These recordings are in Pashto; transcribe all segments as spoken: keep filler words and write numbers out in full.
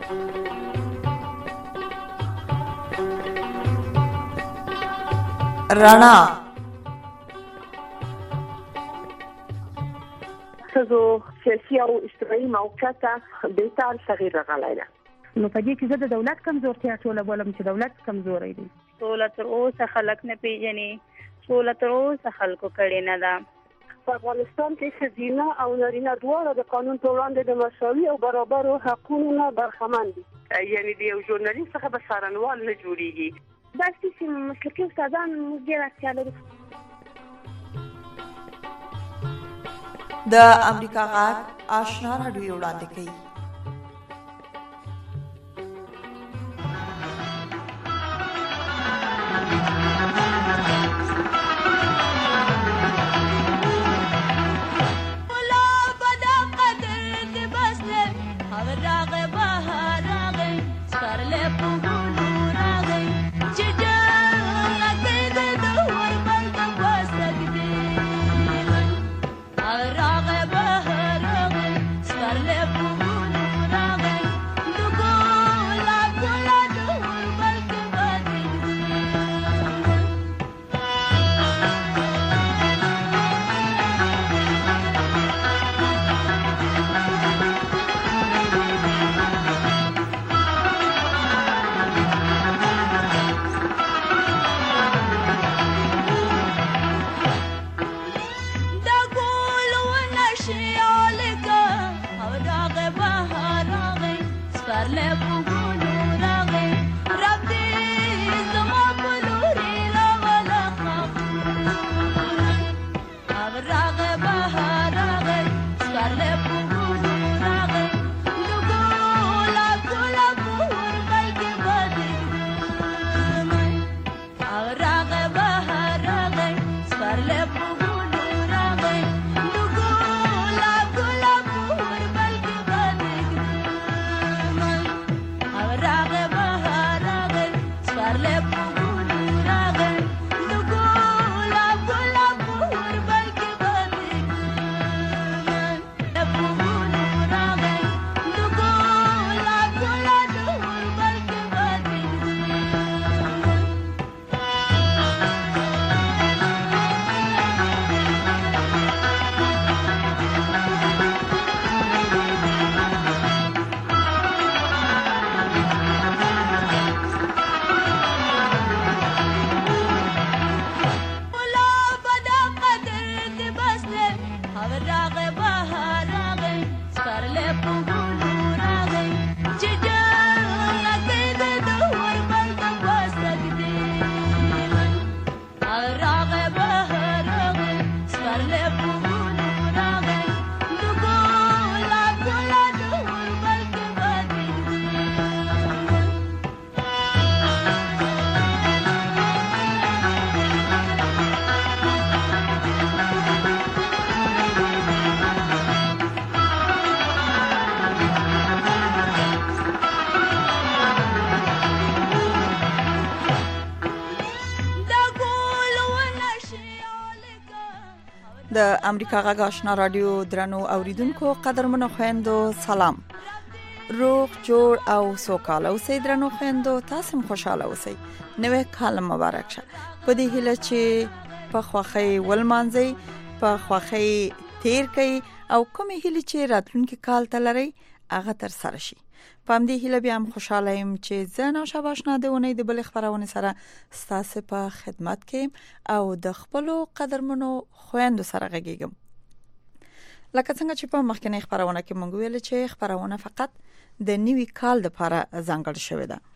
رڼا ښځو سیاسي او اجتماعي موقعیت بهتر تغییر راغلی ده. نو په دې کې زه د دولت کمزورتیا ټوله بولم چې دولت کمزوری دی. سوله تر اوسه خلک نه پیژني، سوله تر اوسه خلکو کړې نه ده. په افغانستان کې ښځینه او نارینه دواړه د قانون په وړاندې د مساوي او برابرو حقونو نه برخمن دي. یعنې د یو ژورنالیست څخه به څارنوال نه جوړېږي. داسې چې مسلکي استادان موږ ډېر اړتیا لرو. د امریکا غږ آشنا راډیو وړاندې کوي. د امریکا غږ آشنا رادیو درنو اوریدونکو قدرمنو خويندو سلام. روغ جوړ او سوکاله اوسئ درنو خويندو، تاسو هم خوشاله اوسئ. نوې کال مبارک شه. په دې هیله چې په خوخي ولمانځي، په خوخي تیر کوي او کومې هیله چې راتلونکي کال ته لري هغه تر سره شي. په دې هیله بیا هم خوشاله يم چې زه نو شاباشنا د ونې د بل خبرونه سره ستاسو په خدمت کې او د خپل قدرمنو خويندو سره غږیږم. لکه څنګه چې په مخکنی خبرونه کې مونږ ویل چې خبرونه فقط د نیوي کال لپاره ځانګړې شوې ده.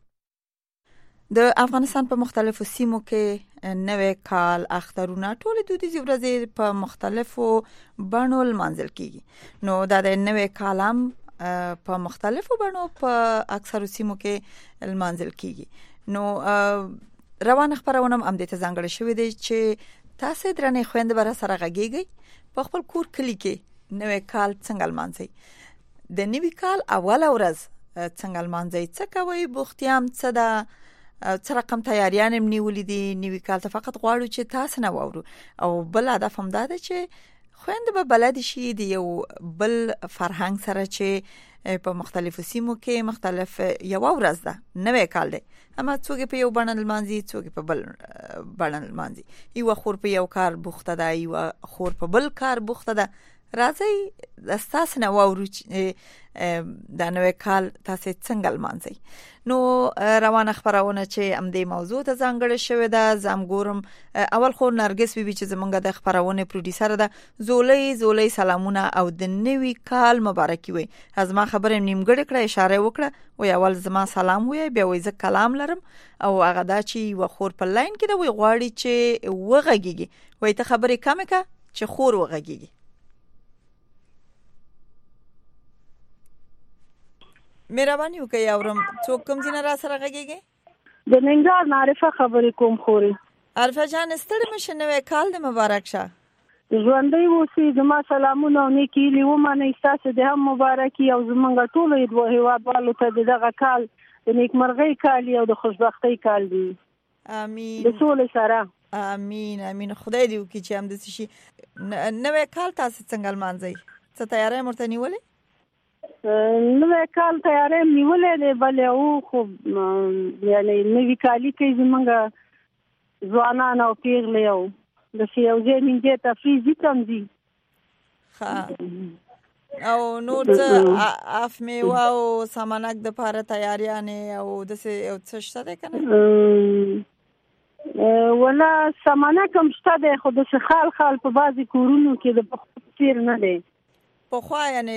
د افغانستان په مختلفو سیمو کې نوې کال اخترونه ټول دودیزې ورځې په مختلفو بڼو لمانځل کیږي. نو دا د نوې کال هم په مختلفو بڼو په اکثر سیمو کې لمانځل کیږي. نو روان خبرونه هم د ځانګړې شوې دي چې تاسو درنې خويند بر سره غږیږي په خپل کور کلی کې نوې کال څنګه لمانځي. د نوې کال اوله ورځ څنګه لمانځي، څه کوي، بوختيام څه ده، څه رقم تیاریان هم نیولې دي. نوې کال ته فقط غواړو چې تاسو نه وورو او بل هدف هم دا دی چې خويندې به بلد شي د یو بل فرهنګ سره چې په مختلفو سیمو کې مختلف یو ورځ ده نوې کال دی اما څوک په یو بڼه لمانځي څوک په بل بڼه لمانځي یو خور په یو کار بوخته ده یو خور په بل کار بوخته ده راځي د تاسو نه وورو د نوې کال تاسو څنګه لمانځي نو روانه خبرونه چې ام دې موضوع ته ځانګړې شوې ده زم ګورم اول خو نرګس بیبي چې زمونږ د خبرونه پروډوسر ده زولې زولې سلامونه او د نوې کال مبارکي وي از ما خبره نیمګړې کړه اشاره وکړه و اول زما سلام وي بیا وای ز کلام لرم او هغه دا چې و خور په لاین کې دا وی غواړي چې وغږیږي وای ته خبرې کم کا چې خور وغږیږي مهرباني وکړئ اورم څوک کوم ځای را سره غږیږي د ننګرهار معرفه خبرې کوم خوري عارفه جان ستړي مشه نوې کال د مبارک شه ژوندۍ اوسئ زما سلامونه او نیکي هیلې ومنئ ستاسو د هم مبارکي او زموږ ټولو هیوادوالو ته د دغه کال د نیکمرغۍ کال او د خوشبختۍ کال دی امين د سولې سره امين امين خدای دې وکړي چې هم د شي نوې کال تاسو څنګه لمانځئ څه تیاری مرته نیولې نوې کال تیاری نیولې دی بلې او خو یعنی نوې کالي کې زمونږ ځوانان او پیغلې او د سیاوځې منځه تفریزي کم دي ها او نور څه اف میوه او سامانک د لپاره تیاریانې او د څه څه شته ده کنه ولا سامانک هم شته ده خو د خال خال په بعضي کورونو کې د پخیر نه دی په خو یعنی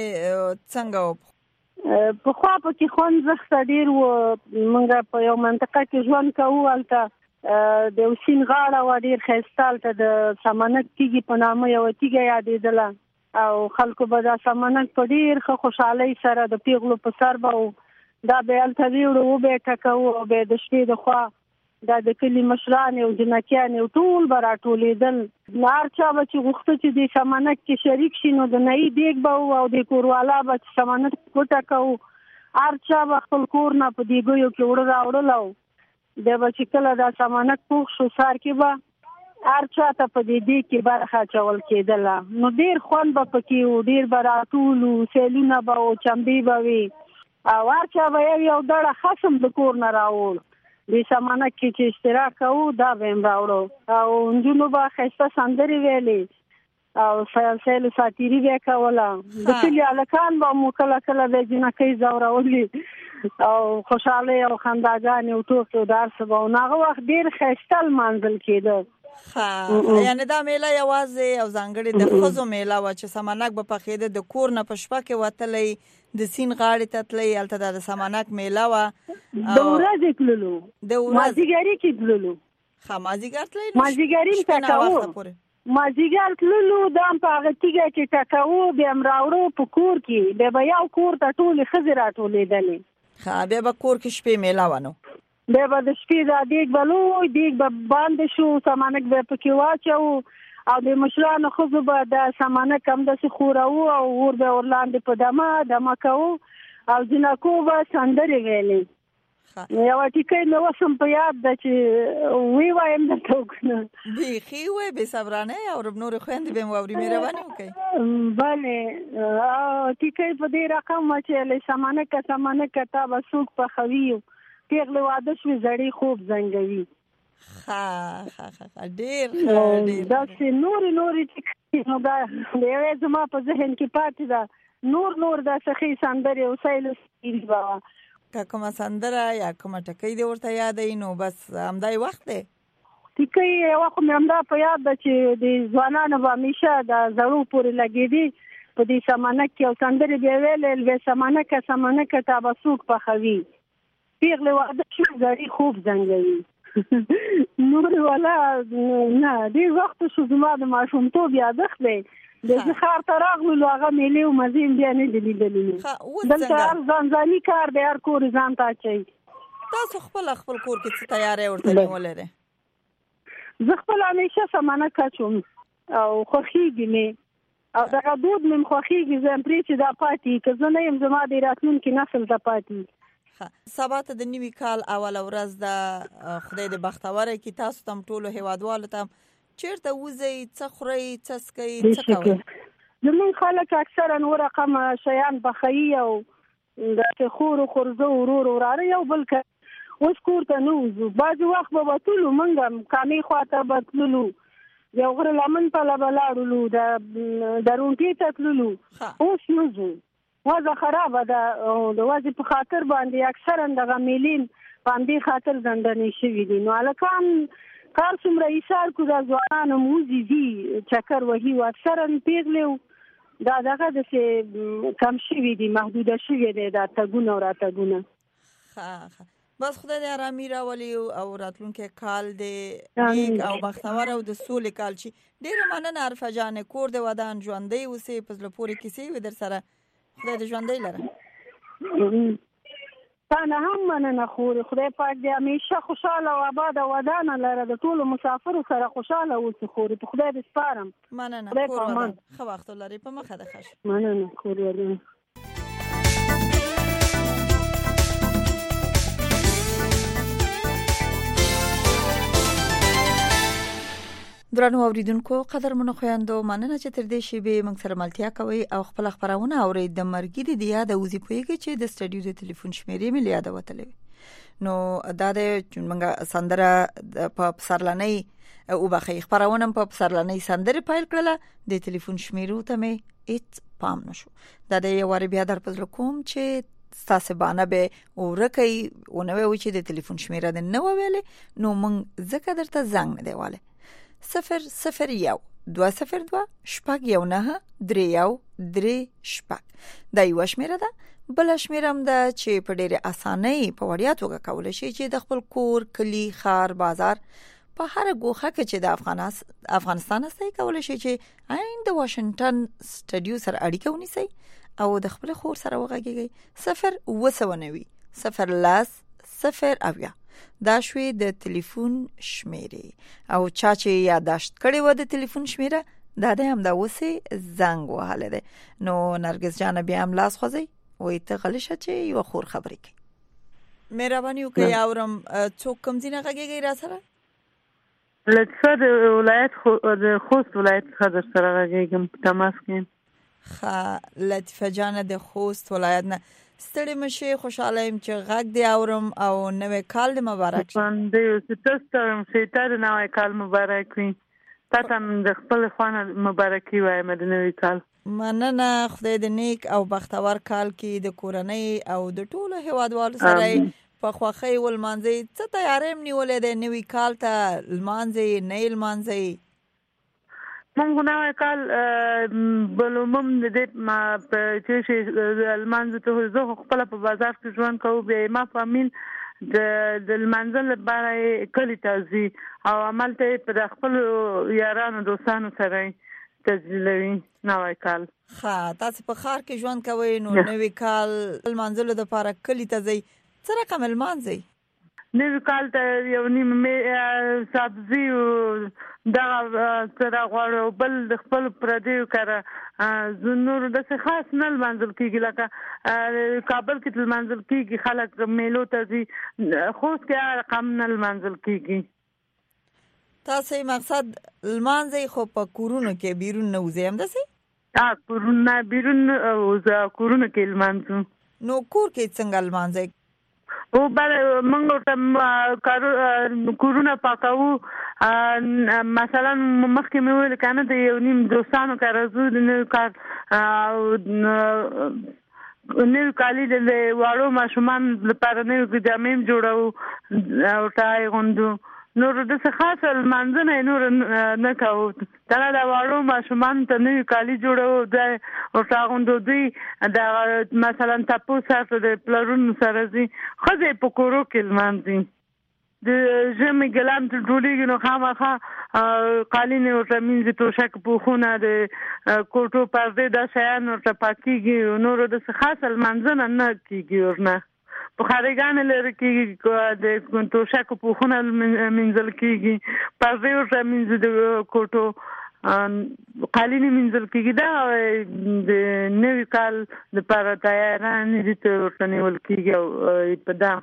څنګه په خو په کې خون زخت ډیر و مونږ په یو منطقه کې ژوند کوو البته د وسین غاړه و ډیر خېستال ته د سامانک کېږي په نامه یو تیګه یادېدله او خلکو به دا سامانک په ډیر خوشحالۍ سره د پیغلو په سر به دا به الته ویړو و به ټکو او به د شپې د خوا دا د کلی مشران او جنکیان او ټول برا ټولېدل نار چا به چې غوښته چې د سامانک کې شریک شي نو د نئی دیګ به او د کوروالا به سامانک وټکو هر چا به خپل کور نه په دیګو کې وړ راوړل د به چې کله دا سامانک پوښ شو سار کې به هر چا ته په دې دیګ کې برخه چول کېدله نو ډیر خوند به پکې و ډیر برا ټول سیلونه به او چمبې به وي او هر چا به یو ډړه خصم د کور نه راوړ د سامانک کې چې اشتراک کوو دا به هم راوړو او نجونو به ښایسته سندرې ویلې او سیل ساتیري به یې کوله د کلي هلکان به مو کله کله د جنکۍ ځورولي او خوشحالۍ او خنداګانې او ټوکې او دا څه به و نو هغه وخت ډېر ښایسته لمانځل کېده یعنی دا میله یوازې او ځانګړې د ښځو میله وه چې سامانک به پخېده د کور نه په شپه کې وتلی د سین غاړې ته تللی هلته د سامانک میله وه د ورځې تللو د ورځ مازدیګري کې تللو ښه مازدیګر تللی مازدیګري هم ټکوو مازدیګر تللو دا هم په هغه تیږه کې ټکوو بیا هم راوړو په کور کې بیا به یو کور ته ټولې ښځې راټولېدلې ښه بیا به کور کې شپې میله وه نو بیا به د شپې دا دیګ به لوی دیګ به باندې شو سامانک به پکې واچوو او د مشرانو ښځو به د سامانک همداسې خوروو او اور به ورلاندې په دمه دمه کوو او جنکو به سندرې ویلې یوه ټیکۍ مې اوس هم په یاد ده چې وی وایم درته وکنه بیخي وی بې صبرانۍ او نورې خویندې به مې واوري مهرباني وکړئ بلې ټیکۍ په دې رقم وه چې له سامانکه سامانکه تا به څوک پخوي پیغلې واده شوې زړې خوب زنګوي ښه ښه ښه ډېر ښه داسې نورې نورې ټیکۍ نو دا د یوې زما په ذهن کې پاتې ده نور نور داسې ښې سندرې او سیل سیري به وه که کومه سندره یا کومه ټکۍ دې ورته یادوي نو بس همدا یې وخت دی ټیکۍ یوه خو مې همدا په یاد ده چې د ځوانانو به همیشه د زړو پورې لګېدي په دې سامانک کې او سندرې بیا ویلې بیا سامانکه سامانکه تا به څوک پخوي پیغلې واده شوې زړې خوب زنګوي نور والا نه ډېر وخت شو زما د ماشومتوب یادښت دی د ښار ته راغلو هغه میلې او مزې بیا نه دي لیدلې دلته هر ځانځاني کار دی هر کور ځان ته اچوي تاسو خپل خپل کور کې څه تیاری ورته نیولی دی زه خپل همیشه سامانک اچوم او خوښېږي مې او دغه دود مې خوښېږي زه یم پرې چې دا پاتې که زه نه یم زما د راتلونکي نسل ته پاتې سبا ته د نوي کال اوله ورځ ده خدای دې بختوره کړي تاسو ته هم ټولو هیوادوالو ته چیرته وځي، څه خوري، څه څکي، څه کوي؟ زمونږ خلک اکثرا و رقم شیان پخوي او د خور خورزه ورور وراره یو بل کوي. اوس کور ته نه وځو، بعضې وخت به وتلو، موږ هم کامې خواته به تللو، یو غره لمن پله به لاړلو، د روڼټې ته تللو. اوس نه ځو، وضع خرابه ده. د وضع په خاطر باندې اکثرا دغه میلې په همدې خاطر ځنډنې شوي دي. نو هلکان کار څومره ایثار کړو، دا ځوانان هم وځي ځي چکر وهي، اکثرا پیغلې دا دغه داسې کم شوي دي، محدوده شوي دی دا تګونه او راتګونه. ښه ښه، بس خدای دې ارامي راولي او راتلونکی کال دې نیک او بختور او د سولې کال شي. ډېره مننه عرفه جانې، کور دې ودان، ژوندی اوسې، په زړه پورې کیسې وي در سره. خدای دې ژوندی لره. تا نه هم مننه خورې، خدای پاک دې همیشه خوشحاله او آباد او ودانه لره، د ټولو مسافرو سره خوشحاله اوسې خورې، په خدای دې سپارم. مننه، کور ودان، ښه وخت ولرئ، په مخه د ښه شي. مننه کور ودان. درنو اوریدونکو، قدرمنو خویندو، مننه چې تر دې شیبې موږ سره ملتیا کوي او خپل خبرونه اورئ. د مرګي د یاد اوزي پویږي چې د سټډیو د ټلیفون شمیرې مې یاد وتلې. نو دا د موږ سندره په سرلنۍ او بخې خبرونه په سرلنۍ سندره پایل کړله، د ټلیفون شمیرو ته مې هیڅ پام نشو. دا د یو وری بیا در پزله کوم چې ستاسو باندې به ورکه ونه وي چې د ټلیفون شمیره د نو ویلې، نو موږ ځکه درته زنګ نه دیواله. صفر صفر یو دو صفر دو شپږ یو نه درې یو درې شپږ دا یو شمیره ده. بل شمیره هم ده چې په ډېره اسانۍ په وړیا توګه کولای شي چې د خپل کور، کلی، خار، بازار په هر ګوښه کې چې د افغانستان سره کولای شي چې عین د واشنگټن سټډیو سره اړیکه ونیسي او د خپل خور سره وغږیږي. صفر اوه سوه نوي صفر لاس صفر اویا دا شوی د ټلیفون شمیرې، او چا چې یادداشت کړی و د ټلیفون شمیره، دا د هم دا اوسې زنګ وهاله ده. نو نرګس جان بیا هم لاس خوځي، وای ته غلی شه چې یو خور خبرې کوي. مهرباني وکړئ اورم، څوک کوم ځای نه غږیږي را سره؟ لطفا د ولایت خو د خوست ولایت څخه در سره غږیږم، په تماس کې. ښه لطفه جان د خوست ولایت نه، ستړي مشي، خوشاله يم چې غږ دی اورم او نوې کال دې مبارک شه. باندې اوس تاسو ته ستاره نوې کال مبارک وي. تاسو د خپل خوانه مبارکي وایم د نوې کال. مننه، خدای دې نیک او بختور کال کې د کورنۍ او د ټولو هیوادوالو سره په خوښۍ ولمانځي. څه تیارې نیولې د نوې کال ته لمانځي نه لمانځي؟ مونږ نوې کال بلومم د دې ما په چې شي المانځو ته زه خپل په بازار کې ژوند کوم، بیا ما فامیل د د المانځل لپاره کلی تازي او عملته په خپل یارانو دوستانو سره تجلوي نوې کال. ښه، تاسو په خار کې ژوند کوئ، نو نوې کال المانځلو لپاره کلی تازي څه رقم المانځي؟ نوې کال ته یو نیم مې سبزي دغه سره غواړو، بل د خپل پردیو کاره نور داسې خاص نه لمانځل کېږي. لکه کابل کې لمانځل کېږي، خلک میلو ته ځي، خوست کې هغه رقم نه لمانځل کېږي. تاسو مقصد لمانځي خو په کورونو کې بیرون نه وځي همداسې؟ ها، کورونه بیرون وځه، کورونه کې لمانځو. نو کور کې څنګه لمانځي؟ او بل منګو ته کورونه پاکو، مثلا مخکې مې ویل کنه د یو نیم دوستانو کار زو د نو کار نو کالي د واړو ماشومان لپاره نو جامې جوړو او تای غوندو، نور د څه خاص منځنه نور نه کاوه. دا د واړو ماشومان ته نو کالي جوړو د او تاغوندو دی د مثلا تاسو سره د پلرون سره زی خزه په کورو کې لمانځي. د ژمي ګلان ته ټولېږي، نو خامخا قالین او تمینځ توشک په خونه د کوټو پردې د شیان او پاکيږي، نور د څه خاص منځنه نه کیږي. ورنه په خارګان لري کې د توشک په خونه منځل کیږي، پردې او تمینځ د کوټو قالین منځل کیږي. دا د نوې کال لپاره تیارانه دي ته ورته نیول کیږي او په دا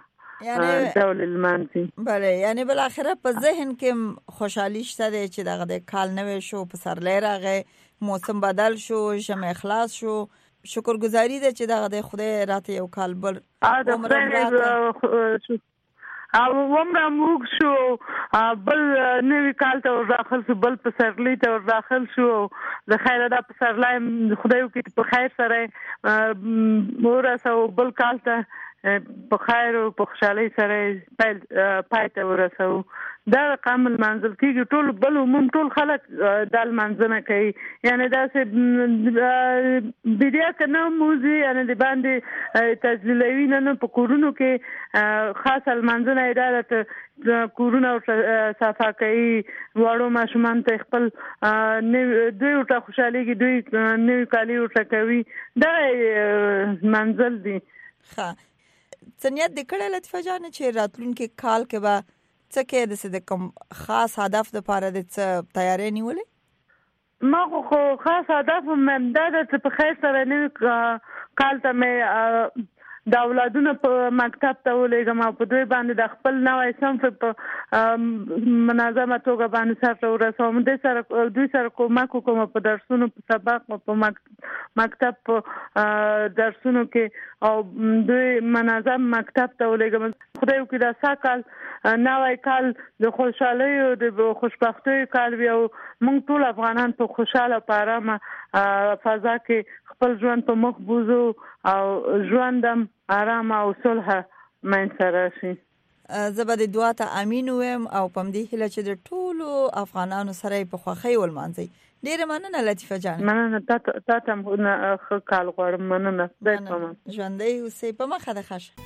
ډول لمانځي. بله، یعنی بل اخره په ذهن کې خوشحالي شته دی چې دغه د کال نوې شو، پسرلی راغی، موسم بدل شو، ژمی خلاص شو، شکرګزاري ده چې دغه د خدای راته یو کال بل عمر راکړ او عمره موږ شو، بل نوی کال ته ور داخل شو، بل پسرلی ته ور داخل شو. د خیره دا پسرلی خدای وکړي په خیر سره ورسو، بل کال ته په خیر او په خوشحالۍ سره پای ته ورسو. دا رقم المنزل کېږي. ټول بل عموم ټول خلک دا لمانځنه کوي. یعنی داسې بیدیا که نه موزي، یعنی د باندې تجلیلوي نه نه په کورونو کې خاصه لمانځنه یې دا ده، کورونه صفا کوي، واړو ماشومان ته خپل دوی ورته خوشحالېږي، دوی نوي کالي ورته کوي. دا منزل دی. ښه، څه نیت دې کړی لطیفه جانه چې راتلونکي کال کې به څه کې د د کوم خاص هدف لپاره د څه تیاری نیولې؟ ما خو خاص هدف مې دا ده چې په خیر سره نوي کال ته مې د اولادونو په مکتب ته ولېږم او په دوی باندې د خپل نوی صنف په منظمه توګه باندې سرته ورسوم. دوی سره دوی سره کومک وکړم په درسونو، په سبق، په مکتب، په درسونو کې، او دوی منظم مکتب ته ولېږم. خدای وکړي دا سږ کال نوی کال د خوشحالۍ او د خوشبختۍ کال وي، او موږ ټول افغانان په خوشحاله په ارامه فضا کې خپل ژوند په مخ بوزو او ژوندم آرام او صلح منځ ته راشي. زه به د دعا ته امین ویم او په همدې هیله چې د ټولو افغانانو سره یې په خوښۍ ولمانځئ. ډېره مننه لطیفه جان. مننه، تا ته هم ښه کال غواړم. مننه. خدای پامان. ژوندی اوسئ. په مخه د ښه.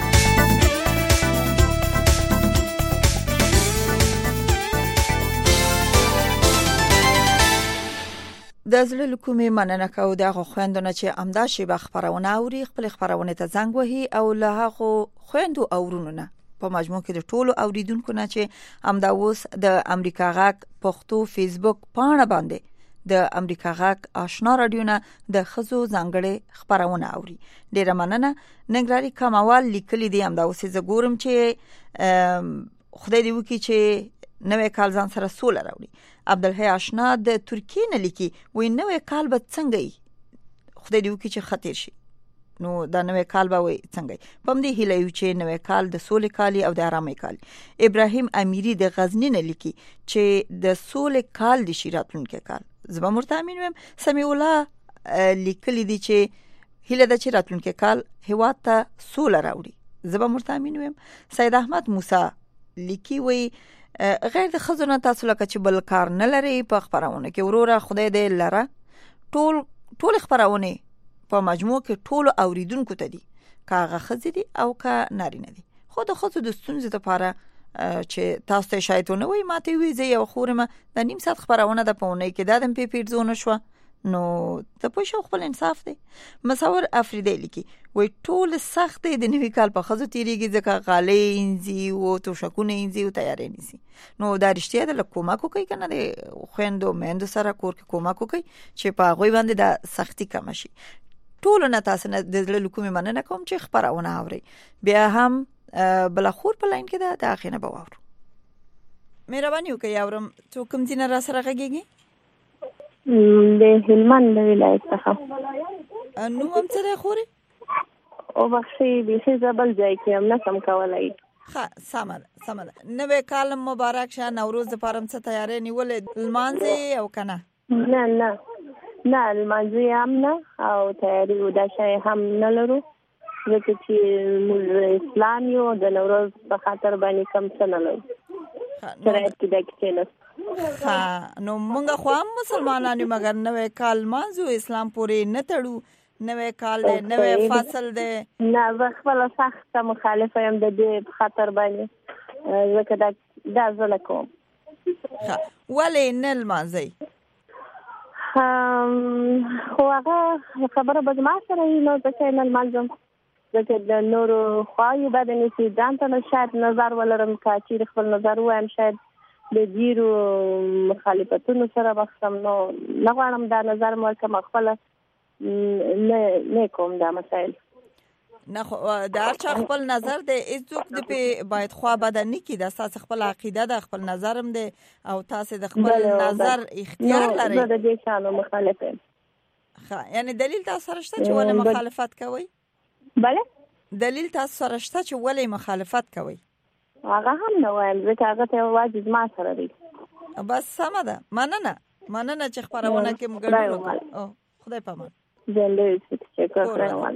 د زړه له کومې مننه کوو د هغو خویندو نه چې همدا شیبه خپرونه اوري، خپلې خپرونې ته زنګ وهي، او له هغو خویندو او ورونو نه په مجموع کې د ټولو اوریدونکو نه چې همدا اوس د امریکا غږ پښتو فیسبوک پاڼه باندې د امریکا غږ آشنا رادیو نه د ښځو ځانګړې خپرونه اوري. ډیره مننه. ننګرهاري کموال لیکلي دي همدا اوس زه ګورم چې خدای دې وکړي چې نوې کال ځان سره سوله راوړي. عبدالحی آشنا د ترکیې نه لیکي، وایي نوې کال به څنګه وي، خدای دې وکړي چې خطر شي. نو دا نوې کال به وي څنګه وي. په همدې هیله یو چې نوې کال د سولې کال او د آرامۍ کال. ابراهیم امیری د غزنی نه لیکي چې د سولې کال دي شي راتلونکی کال. زه به مرته امین ویم. سمیع الله لیکلي دي چې هیله ده چې راتلونکی کال هیواد ته سوله راوړي. زه به مرته امین ویم. سید احمد موسی لیکي، وایي غیر د خزونه تاسو لکه چې بل کار نه لري په خبرونه کې وروره خدای دې لره. ټول ټول خبرونه په مجموع کې ټول اوریدونکو ته دي، که هغه خزې دي او که نارینه دي. خو د خزو د ستونزې لپاره چې تاسو ته شاید ونه وي، ماته وی زه یو خورم د نیم ساعت خبرونه د پونه کې دادم پی پیډ زونه شو. نو ته پوه شو خپل انصاف دی. مصور افریدی لیکي، وای ټول سخت دی د نوي کال په خزو تیریږي ځکه غالۍ انځي او توشکونه انځي او تیاری نیسي. نو دا رښتیا ده، لکه کومک وکړي کنه د خويندو میندو سره کور کې کومک وکړي چې په هغه باندې د سختی کم شي. ټول نه تاسو نه د زړه کومې مننه کوم چې خبرونه اوري. بیا هم بلخور په لاین کې ده، دا اخینه به واورو. مهرباني وکړئ اورم څو کوم ځینه را سره غږیږي. د هلمند ولایت څخه. نو هم څه ده خوري؟ او بخشي به زبل ځای کې هم نه سم کولای. ښه سمه ده سمه ده. نوې کال مبارک شه. نوروز لپاره څه تیاری نیولې لمانځي او کنه؟ نه نه نه لمانځي هم نه او تیاری ودا شي هم نه لرو، ځکه چې موږ اسلام یو د نوروز په خاطر باندې کم څه نه لرو. شرایط کې د کېناست. ها نو مونږ خو هم مسلمانان یو، مګر نوې کال مانځو، اسلام پورې نه تړو. نوې کال دی، نوې فصل دی. نه زه خپل سخت مخالفه یم د دې خاطر باندې، ځکه دا دا زه نه کوم. ولې نه لمانځئ؟ خو هغه خبره به زما سره وي، نو ځکه نه لمانځم، ځکه د نورو خواهی بد نیسي. ځان ته شاید نظر ولرم، که چیرې خپل نظر ووایم شاید د ډیرو مخالفتونو سره بخشم، نو نه غواړم دا نظر مې ورکړم، خپله نه نه کوم دا مسایل. نه خو د هر چا خپل نظر دی، هیڅوک د په باید خوا بده نه کړي. دا تاسو خپل عقیده ده، خپل نظرم دی او تاسو د خپل نظر اختیار لرئ. زه د دې شانو مخالف یم. ښه، یعنی دلیل تاسو سره شته چې ولې مخالفت کوئ؟ بله، دلیل تاسو سره شته چې ولې مخالفت کوئ؟ هغه هم نه وایم، ځکه هغه ته واجب ما سره دی. بس سمه ده، مننه مننه چې خبرونه کې موږ ګډون او خدای پامان. زنده اوسئ. تشکر.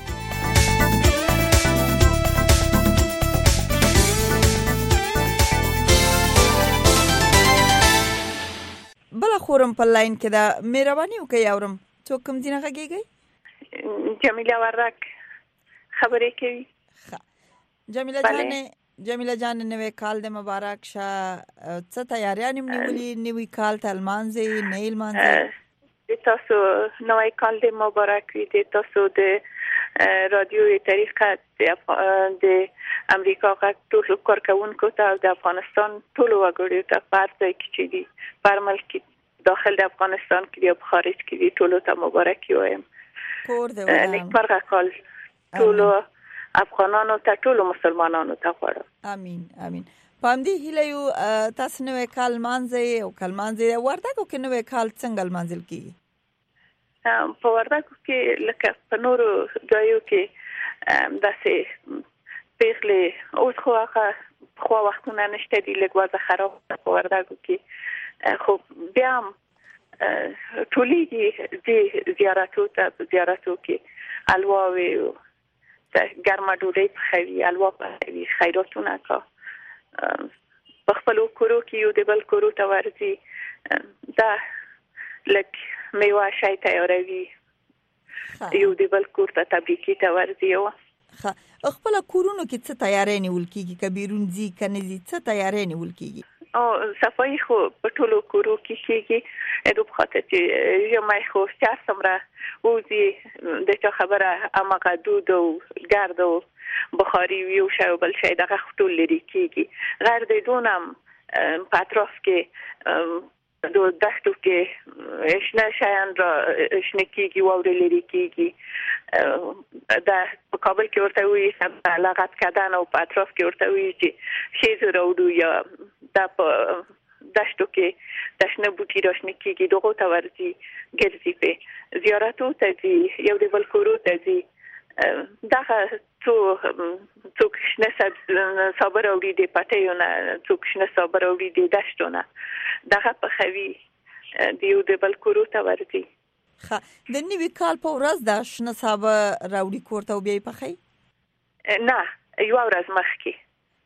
بل خورم په لاین کې دا مهرباني وکړئ اورم څوک کوم دینه غږیږي؟ جمیله ورک خبرې کوي. جمیله جان، جمیله جان نوې کال د مبارک شه. څه تیاریان نیولې نوې کال ته لمانځي نه لمانځي؟ تاسو نوې کال د مبارک وي. د تاسو د رادیو طریقه د امریکا غږ ټول کارکونکو ته او د افغانستان ټول وګړو ته پر ځای کې دي پر ملک داخل د افغانستان کې یا خارج کې دي ټول ته مبارک وایم. کور دې نیکمرغه کال ټول افغانانو ته ټول مسلمانانو ته غواړم. امين امين. پام دې هله یو تاسو نوې کال مانځي او کال مانځي وردګو کې نوې کال څنګه مانځل کیږي؟ په وردګو کې لکه په نورو ځایو کې داسې پیغلې اوس خو هغه خو وختونه نشته دي، لږ وضع خراب په وردګو کې. خو بیا هم ټولېږي د زیارتو ته زیارتو کې الواوي ګرمه ډوډۍ پخوي، الوا پخوي، خیراتونه کا په خپلو کورو کې یو د بل کورو ته ورځي، دا لږ میوه شای تیاروي، یو د بل کور ته تبریکي ته ورځي. خپل کورونو کې څه تیاری نیول کیږي؟ کبیرون زی کنيزي څه تیاری نیول کیږي؟ او صفای خو په ټولو کورو کې کیږي د بخاطر چې یو مې خو ستاسو سمره اوزي د چا خبره امغه دود او ګرد او بخاري ویو شاو بل شي دغه ټول لري کیږي. غیر د دونم په اطراف کې د دښتو کې شنه شیان را شنه کیږي او لري کیږي. دا په کابل کې ورته وي چې لغت کدان او په اطراف کې ورته وي چې شیز راوړو یا دا په دښتو کې د شنه بوټي را شنه کیږي، دغه ته ورځي ګرځي په زیارتو ته ځي، یو د بل کورو ته ځي. دغه څو څوک شنه صابر اوړي د پټیونه، څوک شنه صابر اوړي د دښتونه، دغه په خوي د یو د بل کورو ته ورځي. ښه، د نوي کال په ورځ د شنه صابر راوړي کور ته بیا په خوي؟ نه، یو ورځ مخکې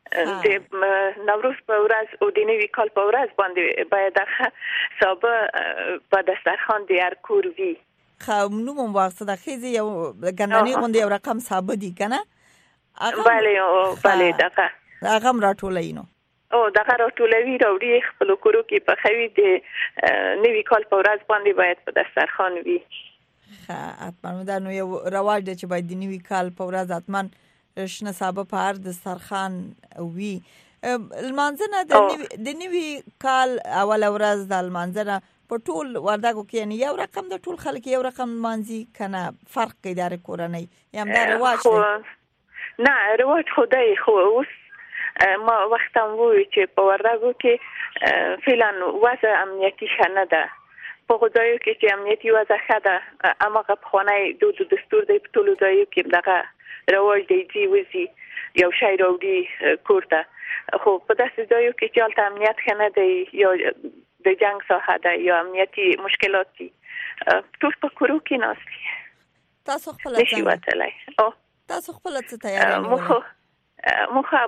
د نوروز په ورځ او د نوي کال په ورځ باندې باید دغه صابر په دسترخوان د هر کور وي. خو نو مو واسطه د خېزي یو ګندنی غوندي یو رقم صاحب دي کنه؟ بله او بله دغه هغه راټولای نو او دغه راټولوي راوړي خپل کورو کې په خوي د نوي کال په ورځ باندې باید په دسترخوان وي. ها اتمنو دا نو یو رواج دی چې باید د نوي کال په ورځ اتمن شنه صاحب په هر دسترخوان وي. المانځنه د نوي کال اول ورځ د المانځنه په ټول وردګو کې یعنی یو رقم د ټول خلک یو رقم مانځي کنه فرق کې دار کورنۍ یم دا رواج دی؟ نه رواج خدای خو اوس ما وخت هم وی چې په وردګو کې فعلا وضع امنیتي ښه نه ده، په خدایو کې چې امنیتي وضع ښه ده، اماغه په خونای دود دستور دی په ټولو ځایو کې دغه رواج دی چې وزي یو شی راوړي کور ته. خو په داسې ځایو کې چې هلته امنیت ښه نه دی یا د جنگ ساحه ده یا امنیتي مشکلات دي، ټول په کورو کې ناست دي. تاسو خپل نشي وتلای. او تاسو خپل څه تیاری نیولې؟ مخه مخه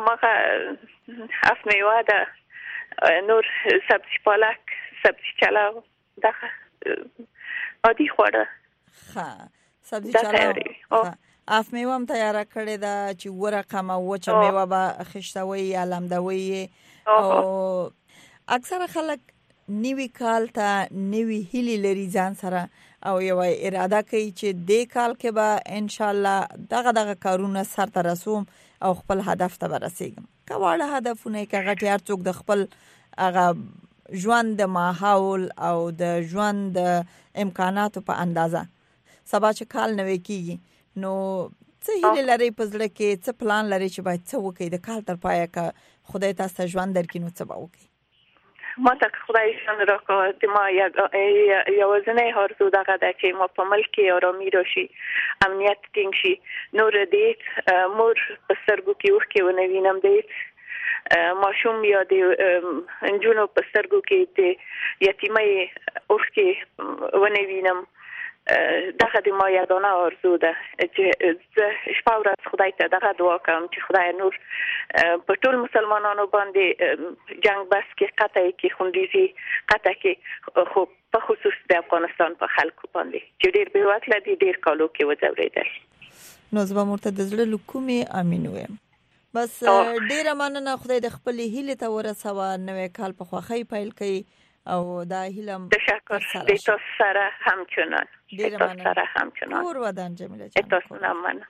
مخه اف میوه ده، نور سبزی پالک، سبزی چلاو، دغه عادي خواړه. ښه، سبزی چلاو اف میوه هم تیار کړی دا چې ورقه ما وچه میوه به خشتوي یا لمدوي. او اکثره خلک نوی کال ته نوی هیلي لري ځان سره او یو اراده کوي چې د کال کې به ان شاء الله دغه دغه کارونه سر ته رسوم او خپل هدف ته ورسېږم. کواړه هدفونه کې غټي هر څوک د خپل هغه ژوند د ماحول او د ژوند د امکاناتو په اندازه سبا چې کال نوې کیږي نو څه هیله لري په زړه کې، څه پلان لري چې باید څه وکړي د کال تر پایه که خدای تاسو ژوند درکړي نو څه به وکړي؟ ما ته خدای ژوند راکړي د ما یوازینی آرزو دغه ده چې ما په ملک کې آرامي راشي، امنیت ټینګ شي، نور دې مور په سترګو کې اوښکې ونه وینم، دې ماشوم یا د نجونو په سترګو کې د یتیمۍ اوښکې ونه وینم. دغه د ما یگانه آرزو ده چې زه شپه ورځ خدای ته دغه دعا کوم چې خدای نور په ټول مسلمانانو باندې جنگ بس کې قطع کې خوندیزي قطع کې، خو په خصوص د افغانستان په خلکو باندې چې ډېر بې وکړه دي، ډېر کالو کې وځورېدل. نو زه به مرته د زړه له کومې امین وایم. بس ډېره مننه، خدای د خپلې هیلې ته ورسوه، نوی کال په خوښۍ پیل کړي او دا هیله تشکر د تاسو سره همچنان ډېره مننه سره همچنان کور ودان جمیله جان تاسو نه مننه.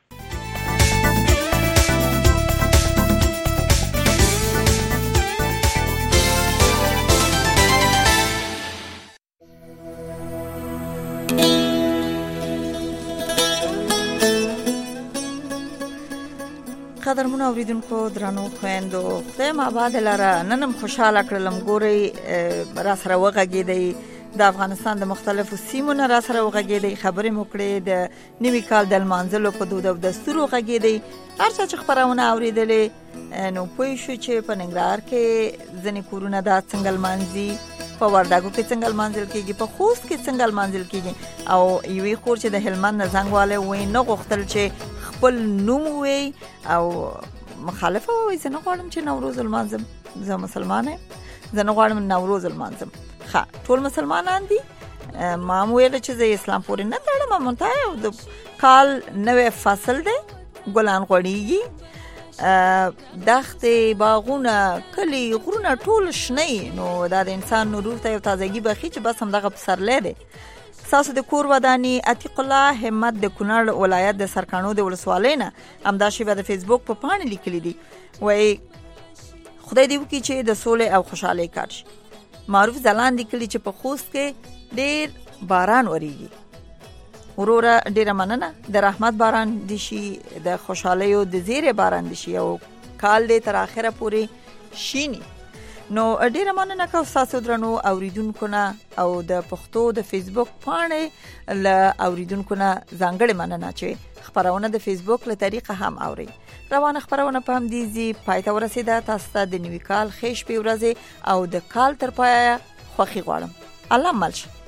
قدرمنو اوریدونکو درنو خويندو، خدای ما بعد لاره ننم خوشاله کړلم. ګوري را سره وغږیدي د افغانستان د مختلفو سیمو نه را سره وغږیدي، خبرې مو کړې د نوي کال د لمانځلو په دود او دستور وغږیدي. هر څه چې خبرونه اوریدلې نو پوه شو چې په ننګرهار کې ځنې کورونه دا څنګه لمانځي، په وردګو کې څنګه لمانځل کېږي، په خوست کې څنګه لمانځل کېږي. او یوې خور چې د هلمند نه زنګ واله وې نه غوښتل چې خپل نوم وي او مخالفه وي. زه نه غواړم چې نوروز لمانځم، زه مسلمان یم، زه نه غواړم نوروز لمانځم. ښه ټول مسلمانان دي، ما مو ویل چې زه اسلام پورې نه تړم، منتها یو د کال نوی فصل دی، ګلان غوړیږي، دښتې، باغونه، کلي، غرونه ټول شنه، نو دا د انسان روح ته یو تازګي بخي چې بس همدغه پسرلی دی. ساسو د کور ودانی عتیق الله همت د کونړ ولایت د سرکانو د ولسوالۍ نه همدا شیبه د فیسبوک په پاڼه لیکلي دي، وای خدای دې وکړي چې د سولې او خوشحالۍ کار شي. معروف ځلان لیکلي چې په خوست کې ډېر باران وریږي. وروره ډېره مننه، د رحمت باران دي شي، د خوشحالۍ او د زیرې باران دي شي، او کال دې تر اخره پورې شینی. نو ډیره مننه کوم تاسو درنو اوریدونکو نه او د پښتو د فیسبوک پاڼې ل اوریدونکو نه ځانګړې مننه چې خبرونه د فیسبوک له طریقه هم اوري. روانه خبرونه په هم دیزي پایته ورسیده. تاسو ته د نیوي کال خیش په ورځ او د کال تر پایه خوښي غواړم. الله ملشه.